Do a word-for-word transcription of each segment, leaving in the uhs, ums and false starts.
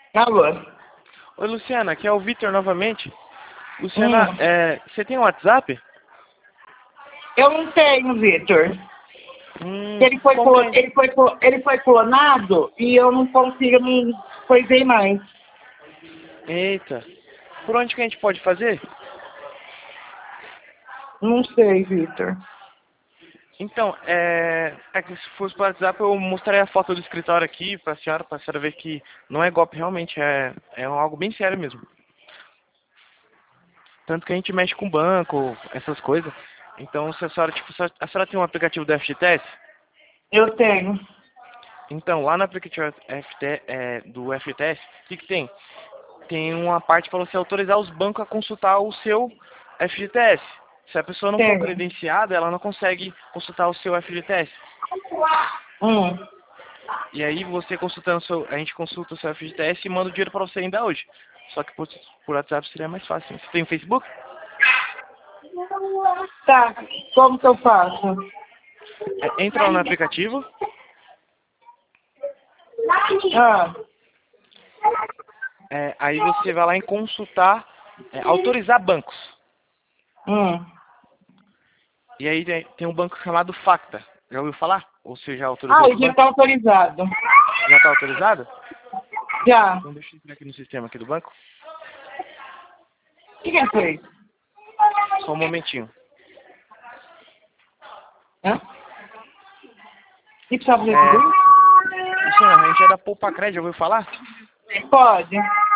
Alô? Oi, Luciana, aqui é o Vitor novamente. Luciana, Hum. é, você tem um WhatsApp? Eu não tenho, Vitor. Hum, Ele foi, como que clo- é? ele, foi, clo- ele foi clonado e eu não consigo, não coisei mais. Eita, por onde que a gente pode fazer? Não sei, Vitor. Então, é, é que se fosse para o WhatsApp eu mostraria a foto do escritório aqui para a senhora, para a senhora ver que não é golpe realmente, é, é algo bem sério mesmo. Tanto que a gente mexe com banco, essas coisas. Então, se a senhora, tipo, se a senhora tem um aplicativo do F G T S, Eu tenho. então lá no aplicativo F T, é, do F G T S, o que, que tem? Tem uma parte para você autorizar os bancos a consultar o seu F G T S. Se a pessoa não for Tenho. credenciada, ela não consegue consultar o seu F G T S. Hum. E aí você consultando o seu, a gente consulta o seu F G T S e manda o dinheiro para você ainda hoje. Só que por, por WhatsApp seria mais fácil. Você tem Facebook? Tá, como que eu faço? É, entra lá no aplicativo, Ah, é, aí você vai lá em consultar, é, autorizar bancos. hum. E aí tem, tem um banco chamado Facta. Já ouviu falar? Ou você já autorizou Ah, outro ele já banco? tá autorizado. Já está autorizado? Já. Então deixa eu entrar aqui no sistema aqui do banco. O que que ele fez? Só um momentinho. Hã? O que precisava fazer É, tudo? Luciana, a gente é da Poupa Crédito, já ouviu falar? Pode.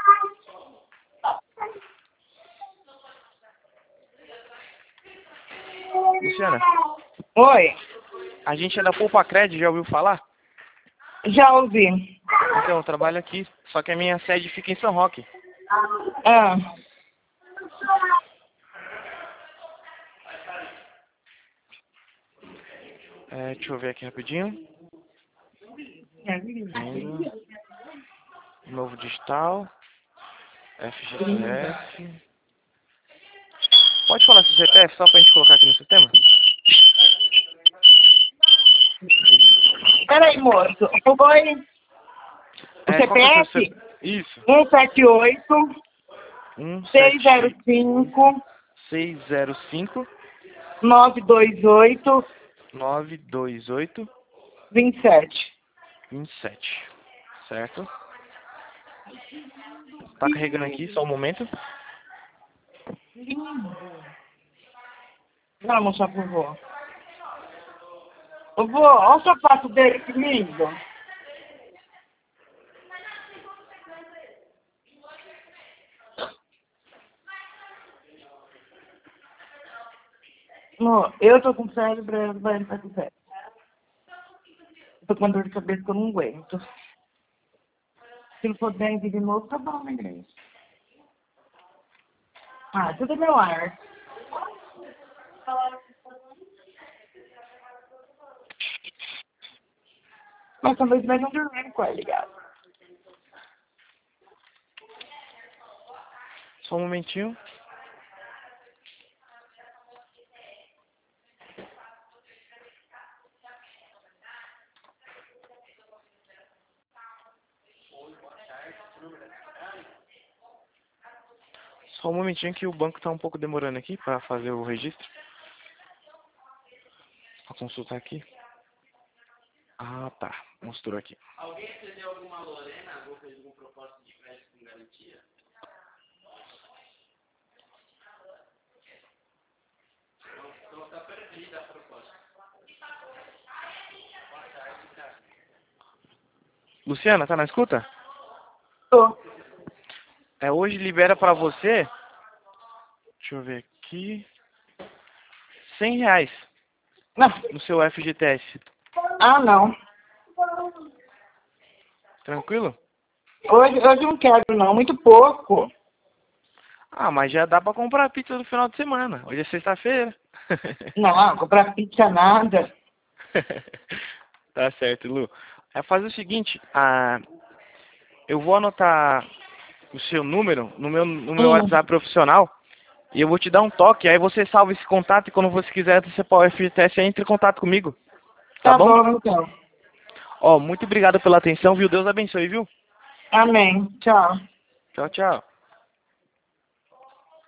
Luciana, Oi. a gente é da Poupa Crédito, já ouviu falar? Já ouvi. Então, eu trabalho aqui, só que a minha sede fica em São Roque. Ah. É, deixa eu ver aqui rapidinho. Indo. Novo digital. F G T S. Pode falar seu C P F só pra gente colocar aqui no sistema? Peraí, moço. Oi. O É, qual que é o seu C P F? C P F? Isso. um sete oito, um seis zero sete cinco, seis zero cinco nove dois oito, nove dois oito vinte e sete. vinte e sete. Certo? Tá carregando aqui, só um momento. Vai mostrar pro vô. Ô, vô, olha o sapato dele, que lindo. Amor, eu tô com febre, Breno vai entrar com febre. Eu tô com dor de cabeça que eu não aguento. Se ele for dengue de novo, tá bom, né, gente? Ah, tudo é meu ar. Mas talvez vai não dormir com ele ligado. Só um momentinho. Só um momentinho que o banco tá um pouco demorando aqui pra fazer o registro. Pra consultar aqui. Ah, tá. Mostrou aqui. Alguém entendeu alguma Lorena? Alguma fez alguma proposta de crédito com garantia? Então tá perdida a proposta. Luciana, tá na escuta? Tô. É, hoje libera pra você. Deixa eu ver aqui. cem reais Não. no seu F G T S. Ah, não. Tranquilo? Hoje, hoje eu não quero, não. Muito pouco. Ah, mas já dá pra comprar pizza no final de semana. Hoje é sexta-feira. Não, comprar pizza nada. Tá certo, Lu. É fazer o seguinte, ah, eu vou anotar o seu número no meu, no meu Hum. WhatsApp profissional e eu vou te dar um toque, aí você salva esse contato e quando você quiser antecipar o F G T S, entre em contato comigo. Tá Tá bom? bom, então. Ó, muito obrigado pela atenção, viu? Deus abençoe, viu? Amém. Tchau. Tchau, tchau.